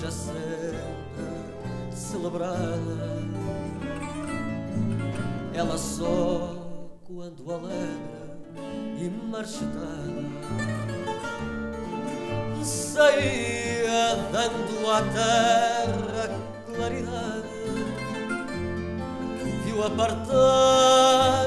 seja sempre celebrada. Ela só quando alegre e marchetada saía dando à terra claridade. Viu apartar